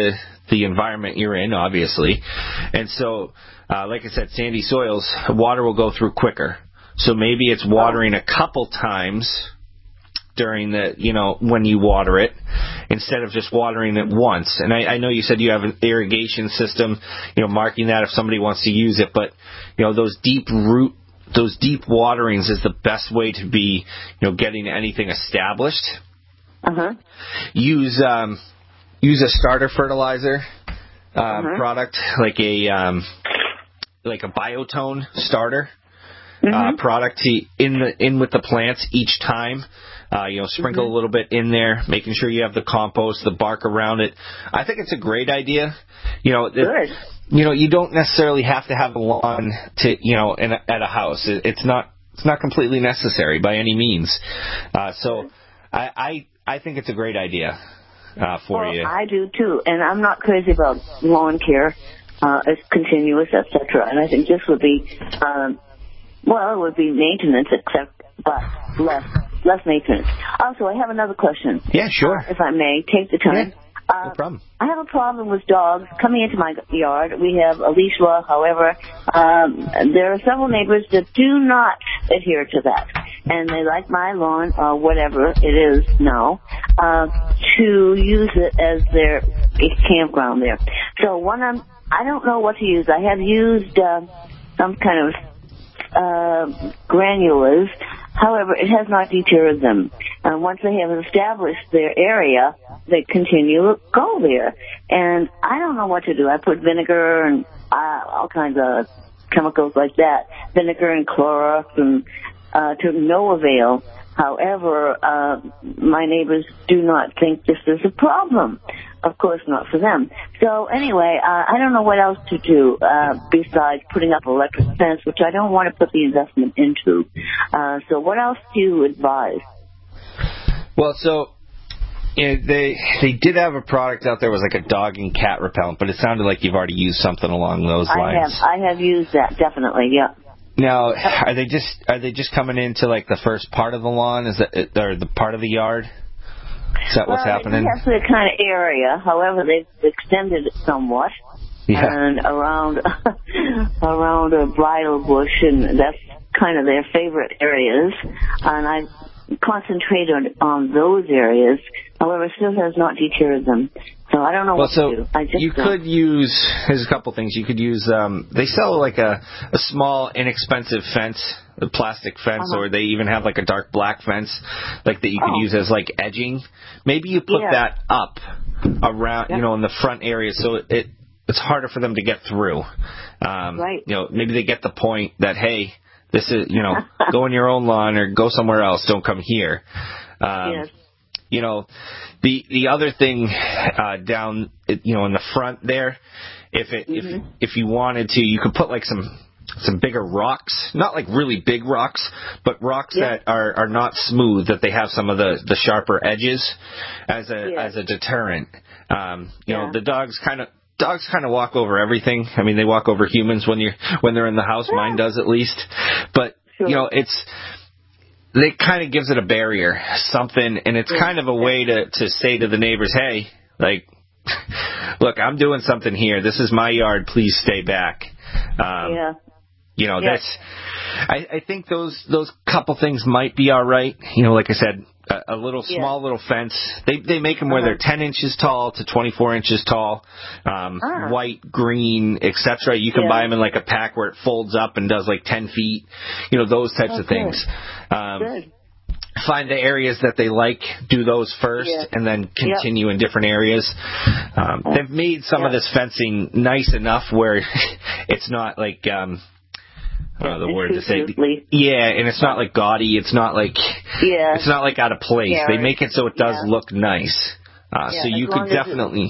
the environment you're in, obviously. And so, uh, like I said, sandy soils, water will go through quicker. So maybe it's watering a couple times during the, you know, when you water it, instead of just watering it once. And I, I know you said you have an irrigation system, you know, marking that if somebody wants to use it, but, you know, those deep root, those deep waterings is the best way to be, you know, getting anything established. Uh-huh. Use, um, use a starter fertilizer, uh, uh-huh. product, like a, um, like a Biotone starter, mm-hmm. uh, product to, in the, in with the plants each time. Uh, you know, sprinkle mm-hmm. a little bit in there, making sure you have the compost, the bark around it. I think it's a great idea. You know, Good. It, you know, you don't necessarily have to have a lawn to, you know, in a, at a house. It, it's not, it's not completely necessary by any means. Uh, so, I, I, I think it's a great idea uh, for well, you. I do too, and I'm not crazy about lawn care. Uh, it's continuous, et cetera. And I think this would be, um, well, it would be maintenance, except but less. Less maintenance. Also, I have another question. Yeah, sure. Uh, if I may, take the time. Yeah, uh, no problem. I have a problem with dogs coming into my yard. We have a leash law, however. Um, there are several neighbors that do not adhere to that. And they like my lawn, or whatever it is now, uh, to use it as their campground there. So when I'm, I don't know what to use. I have used uh, some kind of uh, granulas. However, it has not deterred them. And once they have established their area, they continue to go there. And I don't know what to do. I put vinegar and uh, all kinds of chemicals like that, vinegar and Clorox, and uh, to no avail. However, uh, my neighbors do not think this is a problem. Of course, not for them. So anyway, uh, I don't know what else to do uh, besides putting up an electric fence, which I don't want to put the investment into. Uh, so what else do you advise? Well, so you know, they they did have a product out there that was like a dog and cat repellent, but it sounded like you've already used something along those I lines. have. I have used that, definitely, yeah. Now, are they just are they just coming into like the first part of the lawn? Is that or the part of the yard? Is that well, what's happening? That's the kind of area. However, they've extended it somewhat, yeah. and around around a bridal bush, and that's kind of their favorite areas. And I concentrate on, on those areas. However, it still has not deterred them. So I don't know well, what so to do. I just you don't. could use, there's a couple things. You could use, um, they sell like a, a small, inexpensive fence, a plastic fence, uh-huh. or they even have like a dark black fence, like that you could oh. use as like edging. Maybe you put yeah. that up around, yep. you know, in the front area so it it's harder for them to get through. Um, right. You know, maybe they get the point that, hey, this is, you know, go on your own lawn or go somewhere else. Don't come here. Um, yes. You know, the the other thing uh, down, you know, in the front there, if it mm-hmm. if if you wanted to, you could put like some some bigger rocks, not like really big rocks, but rocks yeah. that are, are not smooth, that they have some of the, the sharper edges as a yeah. as a deterrent. Um, you yeah. know, the dogs kind of. Dogs kind of walk over everything. I mean, they walk over humans when you when they're in the house. Yeah. Mine does at least. But sure. you know, it's it kind of gives it a barrier, something, and it's yeah. kind of a way to to say to the neighbors, hey, like, look, I'm doing something here. This is my yard. Please stay back. Um, yeah. You know, yeah. that's. I, I think those those couple things might be all right. You know, like I said, a, a little small yeah. little fence. They they make them uh-huh. where they're ten inches tall to twenty-four inches tall, um, ah. white, green, et cetera. You can yeah. buy them in like a pack where it folds up and does like ten feet. You know, those types oh, of things. Good. Um, good. Find the areas that they like, do those first, yeah. and then continue yep. in different areas. Um, they've made some yep. of this fencing nice enough where it's not like. Um, I don't know the word to say. Yeah, and it's not like gaudy. It's not like yeah. it's not like out of place. Yeah, they make it so it does yeah. look nice. Uh, yeah, so you could definitely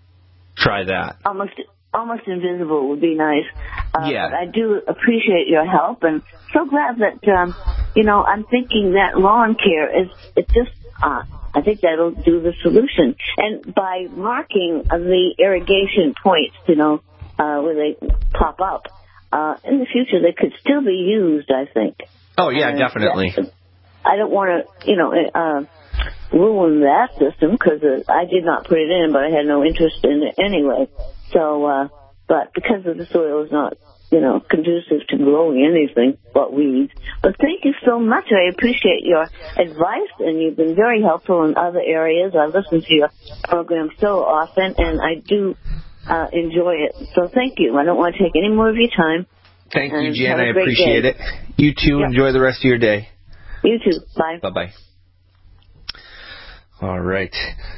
try that. Almost almost invisible would be nice. Uh, yeah. But I do appreciate your help, and so glad that um, you know. I'm thinking that lawn care is it's just. Uh, I think that'll do the solution. And by marking the irrigation points, you know, uh, where they pop up. Uh, in the future, they could still be used, I think. Oh, yeah, and definitely. I don't want to, you know, uh, ruin that system because I did not put it in, but I had no interest in it anyway. So, uh, but because of the soil is not, you know, conducive to growing anything but weeds. But thank you so much. I appreciate your advice, and you've been very helpful in other areas. I listen to your program so often, and I do uh, enjoy it. So thank you. I don't want to take any more of your time. Thank you, And Jan. have a I great appreciate day. it. You too. Yep. Enjoy the rest of your day. You too. Bye. Bye-bye. All right.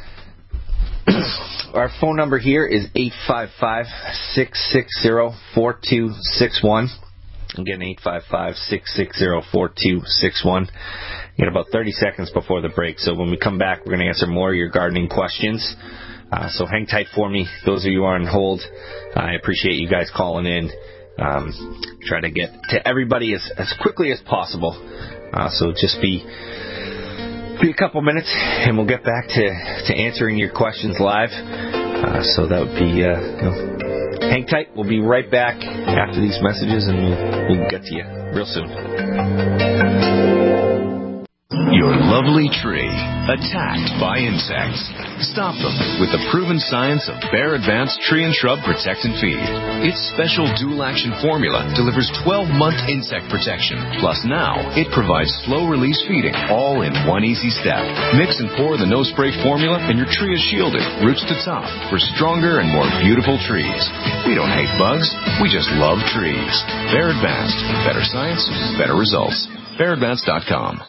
Our phone number here is eight five five, six six zero, four two six one. Again, eight five five, six six zero, four two six one. You got about thirty seconds before the break, so when we come back, we're going to answer more of your gardening questions. Uh, so hang tight for me. Those of you who are on hold, I appreciate you guys calling in. Um, try to get to everybody as, as quickly as possible. Uh, so just be... Be a couple minutes, and we'll get back to, to answering your questions live. Uh, so that would be, uh, you know, hang tight. We'll be right back after these messages, and we'll, we'll get to you real soon. Your lovely tree attacked by insects. Stop them with the proven science of Bayer Advanced Tree and Shrub Protect and Feed. Its special dual-action formula delivers twelve-month insect protection. Plus now, it provides slow-release feeding, all in one easy step. Mix and pour the no-spray formula, and your tree is shielded, roots to top, for stronger and more beautiful trees. We don't hate bugs. We just love trees. Bayer Advanced. Better science, better results. Bayer Advanced dot com.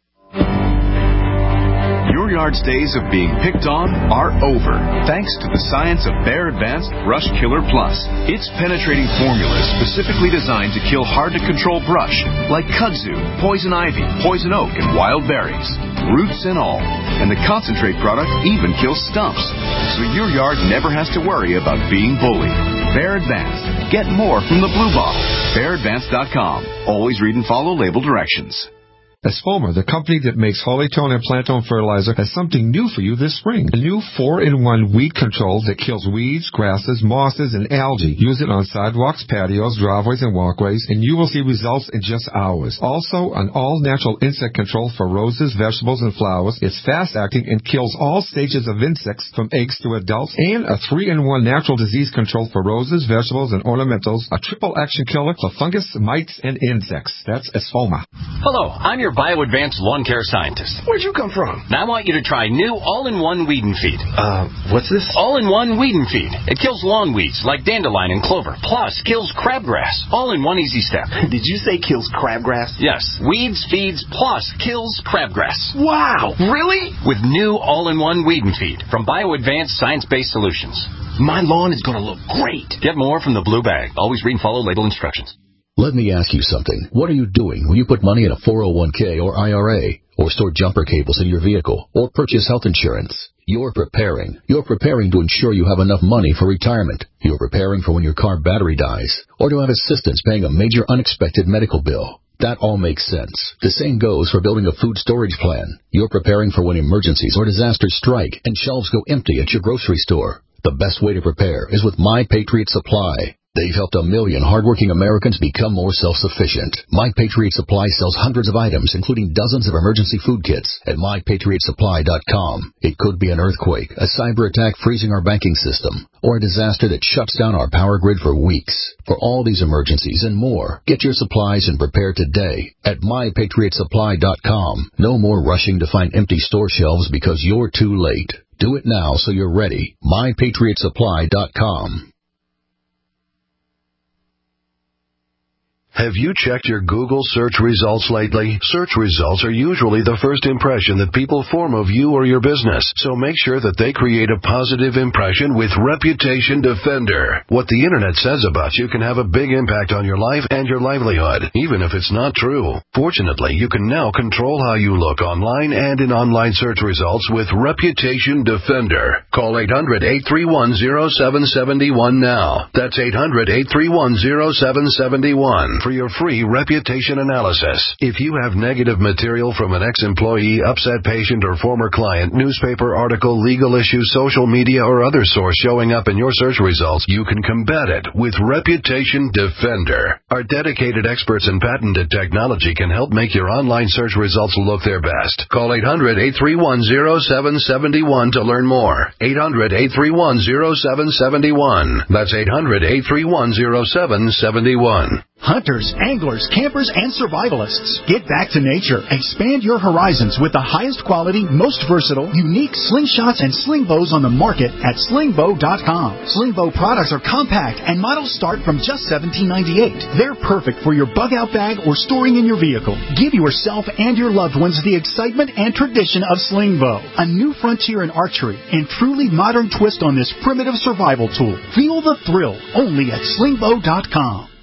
Your yard's days of being picked on are over, thanks to the science of Bayer Advanced Brush Killer Plus. Its penetrating formula is specifically designed to kill hard-to-control brush, like kudzu, poison ivy, poison oak, and wild berries, roots and all. And the concentrate product even kills stumps, so your yard never has to worry about being bullied. Bayer Advanced. Get more from the blue bottle. Bayer Advanced dot com. Always read and follow label directions. Esfoma, the company that makes Holytone and Plantone fertilizer, has something new for you this spring. A new four in one weed control that kills weeds, grasses, mosses, and algae. Use it on sidewalks, patios, driveways, and walkways, and you will see results in just hours. Also, an all-natural insect control for roses, vegetables, and flowers. It's fast-acting and kills all stages of insects from eggs to adults. And a three in one natural disease control for roses, vegetables, and ornamentals. A triple-action killer for fungus, mites, and insects. That's Esfoma. Hello, I'm your bio-advanced lawn care scientist. Where'd you come from? Now I want you to try new all-in-one weed and feed. Uh, what's this? All-in-one weed and feed. It kills lawn weeds like dandelion and clover, plus kills crabgrass. All in one easy step. Did you say kills crabgrass? Yes. Weeds, feeds, plus kills crabgrass. Wow, really? With new all-in-one weed and feed from bio-advanced science-based solutions. My lawn is going to look great. Get more from the blue bag. Always read and follow label instructions. Let me ask you something. What are you doing when you put money in a four oh one k or I R A, or store jumper cables in your vehicle, or purchase health insurance? You're preparing. You're preparing to ensure you have enough money for retirement. You're preparing for when your car battery dies, or to have assistance paying a major unexpected medical bill. That all makes sense. The same goes for building a food storage plan. You're preparing for when emergencies or disasters strike and shelves go empty at your grocery store. The best way to prepare is with My Patriot Supply. They've helped a million hardworking Americans become more self-sufficient. My Patriot Supply sells hundreds of items, including dozens of emergency food kits at my patriot supply dot com. It could be an earthquake, a cyber attack freezing our banking system, or a disaster that shuts down our power grid for weeks. For all these emergencies and more, get your supplies and prepare today at my patriot supply dot com. No more rushing to find empty store shelves because you're too late. Do it now so you're ready. my patriot supply dot com. Have you checked your Google search results lately? Search results are usually the first impression that people form of you or your business, so make sure that they create a positive impression with Reputation Defender. What the internet says about you can have a big impact on your life and your livelihood, even if it's not true. Fortunately, you can now control how you look online and in online search results with Reputation Defender. Call eight hundred, eight three one, zero seven seven one now. That's eight hundred, eight three one, zero seven seven one. For for your free reputation analysis. If you have negative material from an ex-employee, upset patient, or former client, newspaper article, legal issue, social media, or other source showing up in your search results, you can combat it with Reputation Defender. Our dedicated experts in patented technology can help make your online search results look their best. Call eight hundred, eight three one, zero seven seven one to learn more. eight hundred, eight three one, zero seven seven one. That's eight hundred, eight three one, zero seven seven one. Hunters, anglers, campers, and survivalists. Get back to nature. Expand your horizons with the highest quality, most versatile, unique slingshots and sling bows on the market at sling bow dot com. Sling bow products are compact and models start from just seventeen ninety-eight. They're perfect for your bug out bag or storing in your vehicle. Give yourself and your loved ones the excitement and tradition of sling bow, a new frontier in archery and truly modern twist on this primitive survival tool. Feel the thrill only at sling bow dot com.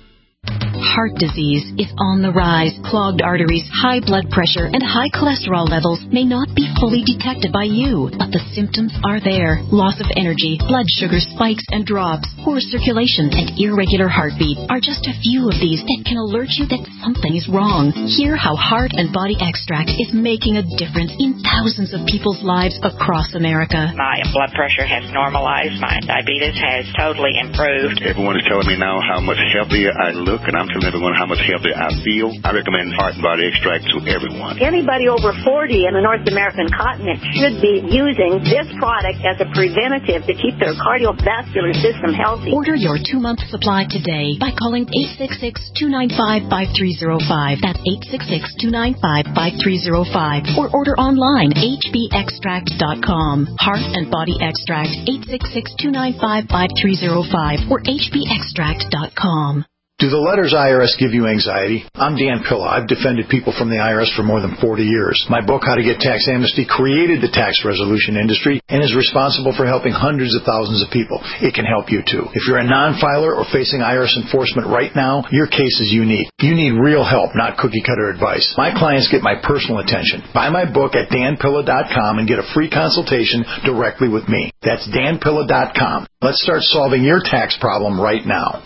Heart disease is on the rise. Clogged arteries, high blood pressure, and high cholesterol levels may not be fully detected by you, but the symptoms are there. Loss of energy, blood sugar spikes and drops, poor circulation, and irregular heartbeat are just a few of these that can alert you that something is wrong. Hear how Heart and Body Extract is making a difference in thousands of people's lives across America. My blood pressure has normalized. My diabetes has totally improved. Everyone is telling me now how much healthier I look, and I'm telling everyone how much healthier I feel. I recommend Heart and Body Extract to everyone. Anybody over forty in the North American continent should be using this product as a preventative to keep their cardiovascular system healthy. Order your two-month supply today by calling eight six six, two nine five, five three zero five. That's eight six six, two nine five, five three zero five. Or order online, h b extract dot com. Heart and Body Extract, eight six six, two nine five, five three zero five or h b extract dot com. Do the letters I R S give you anxiety? I'm Dan Pilla. I've defended people from the I R S for more than forty years. My book, How to Get Tax Amnesty, created the tax resolution industry and is responsible for helping hundreds of thousands of people. It can help you, too. If you're a non-filer or facing I R S enforcement right now, your case is unique. You need real help, not cookie-cutter advice. My clients get my personal attention. Buy my book at dan pilla dot com and get a free consultation directly with me. That's dan pilla dot com. Let's start solving your tax problem right now.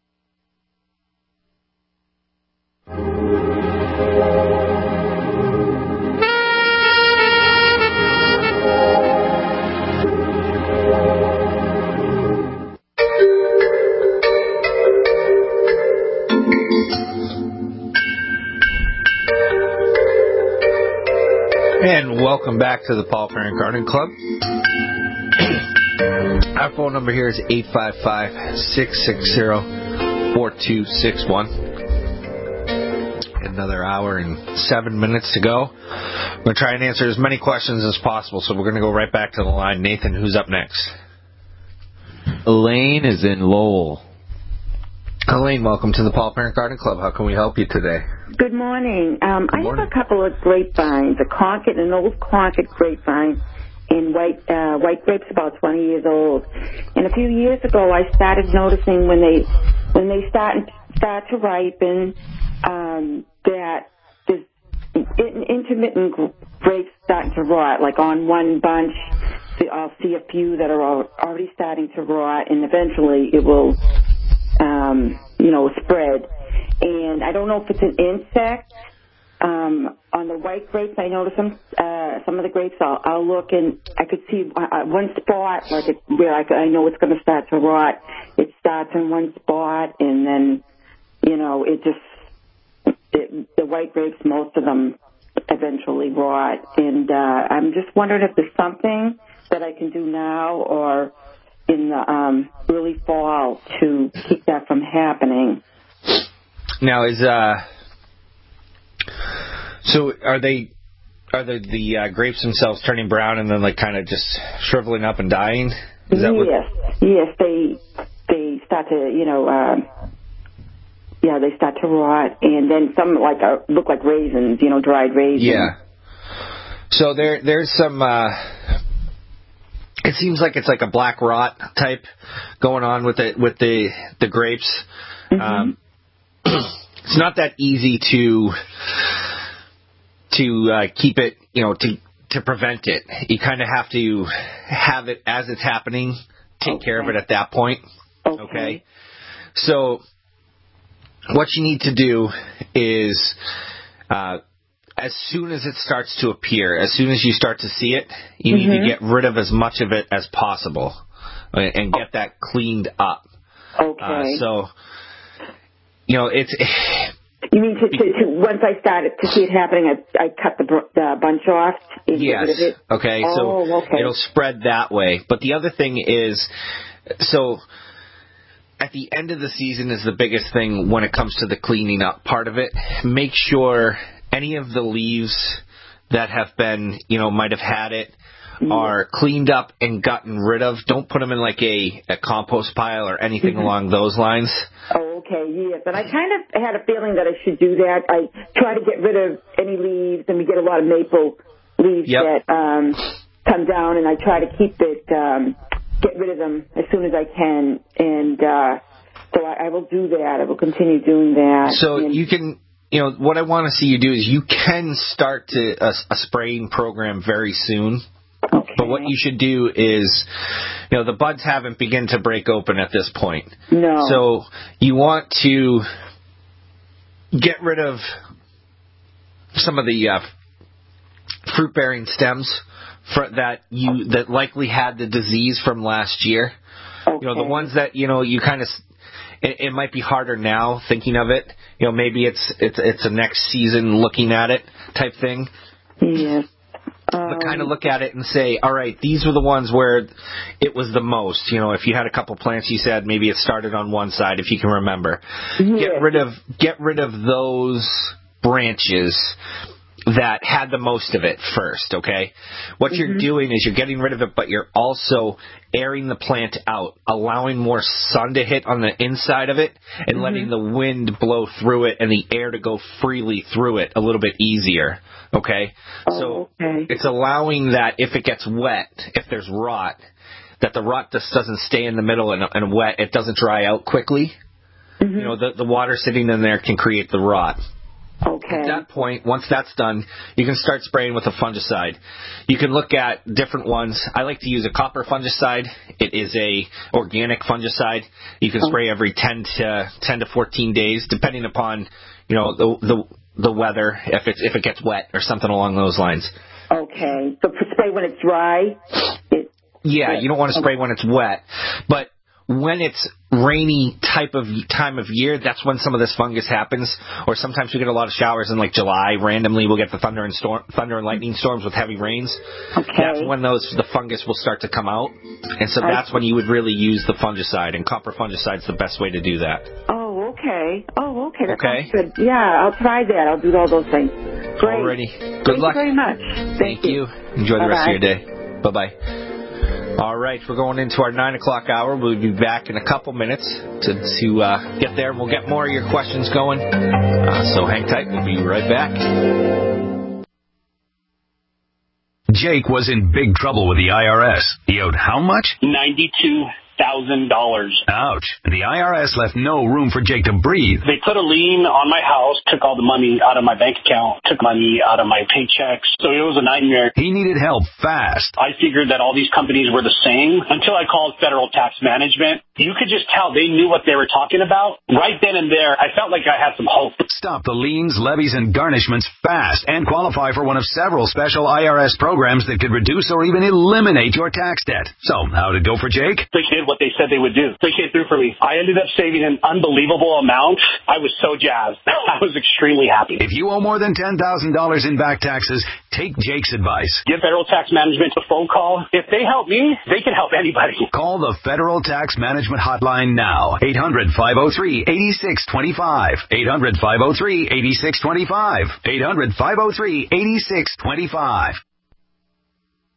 And welcome back to the Paul Parent Garden Club. Our phone number here is eight five five, six six zero, four two six one. Another hour and seven minutes to go. I'm going to try and answer as many questions as possible, so we're going to go right back to the line. Nathan, who's up next? Elaine is in Lowell. Elaine, welcome to the Paul Parent Garden Club. How can we help you today? Good morning. Um, Good I morning. have a couple of grapevines, a Concord, an old Concord grapevine, and white uh, white grapes about twenty years old. And a few years ago, I started noticing when they when they start start to ripen um, that there's in, intermittent grapes starting to rot. Like on one bunch, I'll see a few that are already starting to rot, and eventually it will. Um, you know, spread. And I don't know if it's an insect. Um, on the white grapes, I noticed some, uh, some of the grapes, I'll, I'll look and I could see uh, one spot like it, where I, could, I know it's going to start to rot. It starts in one spot and then, you know, it just, it, the white grapes, most of them eventually rot. And uh, I'm just wondering if there's something that I can do now or in the um, early fall to keep that from happening. Now, is uh, so are they are the the uh, grapes themselves turning brown and then like kind of just shriveling up and dying? Is that yes, what... yes, they they start to you know uh, yeah they start to rot and then some like uh, look like raisins, you know, dried raisins. Yeah. So there there's some. Uh, It seems like it's like a black rot type going on with the with the the grapes. Mm-hmm. Um, it's not that easy to to uh, keep it, you know, to to prevent it. You kind of have to have it as it's happening, take okay. care of it at that point. Okay. okay? So what you need to do is, uh, as soon as it starts to appear, as soon as you start to see it, you mm-hmm. need to get rid of as much of it as possible and get that cleaned up. Okay. Uh, so, you know, it's... You mean to, to, to once I started to see it happening, I, I cut the, the bunch off? Yes. It? Okay. Oh, so okay. It'll spread that way. But the other thing is, so at the end of the season is the biggest thing when it comes to the cleaning up part of it. Make sure any of the leaves that have been, you know, might have had it, mm-hmm. are cleaned up and gotten rid of. Don't put them in like a, a compost pile or anything mm-hmm. along those lines. Oh, okay, yes. And I kind of had a feeling that I should do that. I try to get rid of any leaves, and we get a lot of maple leaves yep. that um, come down, and I try to keep it, um, get rid of them as soon as I can. And uh, so I, I will do that. I will continue doing that. So and, you can... You know, what I want to see you do is you can start to a, a spraying program very soon. Okay. But what you should do is, you know, the buds haven't begun to break open at this point. No. So you want to get rid of some of the uh, fruit-bearing stems for, that you that likely had the disease from last year. Okay. You know, the ones that, you know, you kind of... It, it might be harder now thinking of it. You know, maybe it's it's it's a next season looking at it type thing. Yes. Um, but kind of look at it and say, all right, these were the ones where it was the most. You know, if you had a couple plants, you said maybe it started on one side, if you can remember. Yes. Get rid of get rid of those branches that had the most of it first, okay? What mm-hmm. you're doing is you're getting rid of it, but you're also airing the plant out, allowing more sun to hit on the inside of it, and mm-hmm. letting the wind blow through it and the air to go freely through it a little bit easier, okay? Oh, so okay. It's allowing that if it gets wet, if there's rot, that the rot just doesn't stay in the middle and, and wet, it doesn't dry out quickly. Mm-hmm. You know, the, the water sitting in there can create the rot. Okay. At that point, once that's done, you can start spraying with a fungicide. You can look at different ones. I like to use a copper fungicide. It is a organic fungicide. You can spray every ten to fourteen days, depending upon, you know, the the, the weather, if it's if it gets wet or something along those lines. Okay. So spray when it's dry? It, yeah, you don't want to spray when it's wet. But when it's rainy type of time of year, that's when some of this fungus happens. Or sometimes we get a lot of showers in like July. Randomly, we'll get the thunder and storm, thunder and lightning storms with heavy rains. Okay. That's when those the fungus will start to come out, and so that's when you would really use the fungicide. And copper fungicide is the best way to do that. Oh, okay. Oh, okay. That okay. sounds good. Yeah, I'll try that. I'll do all those things. Great. Alrighty. Good Thank luck. you very much. Thank, Thank you. you. Enjoy the Bye-bye. rest of your day. Bye bye. All right, we're going into our nine o'clock hour. We'll be back in a couple minutes to to uh, get there. We'll get more of your questions going. Uh, so hang tight. We'll be right back. Jake was in big trouble with the I R S. He owed how much? ninety-two thousand dollars. Ouch. The I R S left no room for Jake to breathe. They put a lien on my house, took all the money out of my bank account, took money out of my paychecks. So it was a nightmare. He needed help fast. I figured that all these companies were the same until I called Federal Tax Management. You could just tell they knew what they were talking about. Right then and there, I felt like I had some hope. Stop the liens, levies, and garnishments fast and qualify for one of several special I R S programs that could reduce or even eliminate your tax debt. So, how'd it go for Jake? They did what they said they would do. They came through for me. I ended up saving an unbelievable amount. I was so jazzed. I was extremely happy. If you owe more than ten thousand dollars in back taxes, take Jake's advice. Give Federal Tax Management a phone call. If they help me, they can help anybody. Call the Federal Tax Management Hotline now. eight hundred, five oh three, eight six two five. eight hundred, five oh three, eight six two five. eight hundred, five oh three, eight six two five.